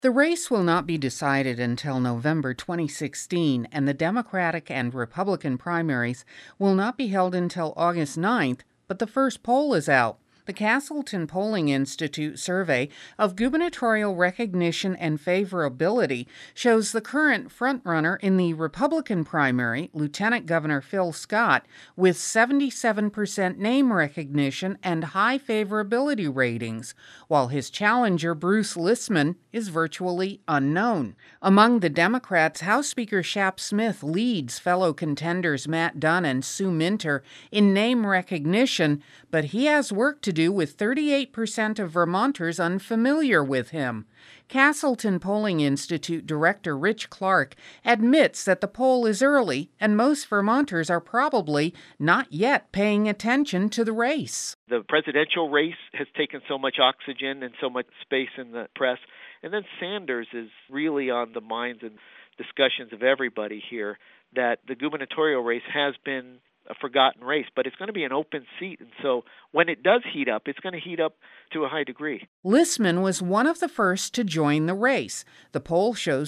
The race will not be decided until November 2016, and the Democratic and Republican primaries will not be held until August 9th, but the first poll is out. The Castleton Polling Institute survey of gubernatorial recognition and favorability shows the current frontrunner in the Republican primary, Lieutenant Governor Phil Scott, with 77% name recognition and high favorability ratings, while his challenger, Bruce Listman, is virtually unknown. Among the Democrats, House Speaker Shap Smith leads fellow contenders Matt Dunn and Sue Minter in name recognition, but he has work to do with 38% of Vermonters unfamiliar with him. Castleton Polling Institute Director Rich Clark admits that the poll is early and most Vermonters are probably not yet paying attention to the race. The presidential race has taken so much oxygen and so much space in the press, and then Sanders is really on the minds and discussions of everybody here, that the gubernatorial race has been a forgotten race, but it's going to be an open seat. And so when it does heat up, it's going to heat up to a high degree. Listman was one of the first to join the race. The poll shows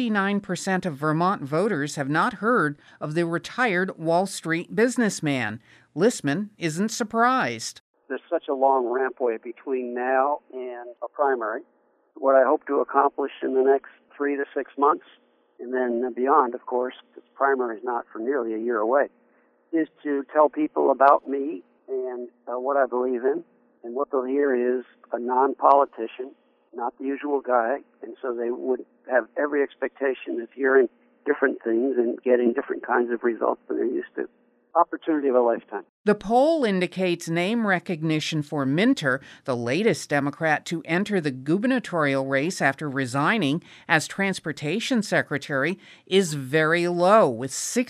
79% of Vermont voters have not heard of the retired Wall Street businessman. Listman isn't surprised. There's such a long rampway between now and a primary. What I hope to accomplish in the next 3 to 6 months, and then beyond, of course, because primary is not for nearly a year away, is to tell people about me and what I believe in. And what they'll hear is a non-politician, not the usual guy. And so they would have every expectation of hearing different things and getting different kinds of results than they're used to. Opportunity of a lifetime. The poll indicates name recognition for Minter, the latest Democrat to enter the gubernatorial race after resigning as transportation secretary, is very low, with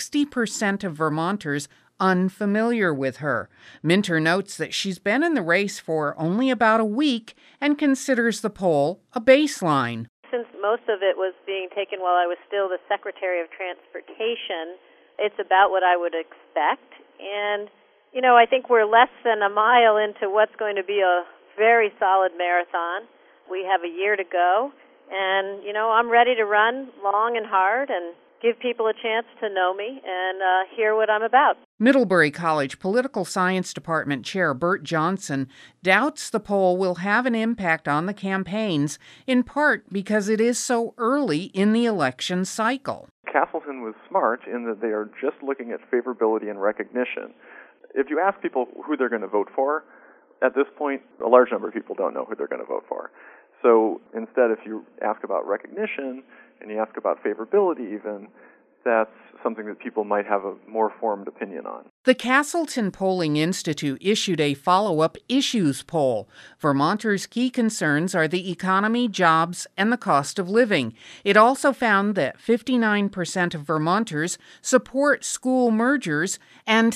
60% of Vermonters unfamiliar with her. Minter notes that she's been in the race for only about a week and considers the poll a baseline. Since most of it was being taken while I was still the Secretary of Transportation, it's about what I would expect. And, I think we're less than a mile into what's going to be a very solid marathon. We have a year to go. And, I'm ready to run long and hard and give people a chance to know me and hear what I'm about. Middlebury College Political Science Department Chair Bert Johnson doubts the poll will have an impact on the campaigns, in part because it is so early in the election cycle. Castleton was smart in that they are just looking at favorability and recognition. If you ask people who they're going to vote for, at this point, a large number of people don't know who they're going to vote for. So instead, if you ask about recognition and you ask about favorability even, that's something that people might have a more formed opinion on. The Castleton Polling Institute issued a follow-up issues poll. Vermonters' key concerns are the economy, jobs, and the cost of living. It also found that 59% of Vermonters support school mergers and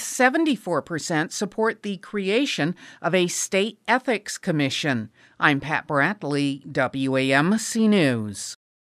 74% support the creation of a state ethics commission. I'm Pat Bradley, WAMC News.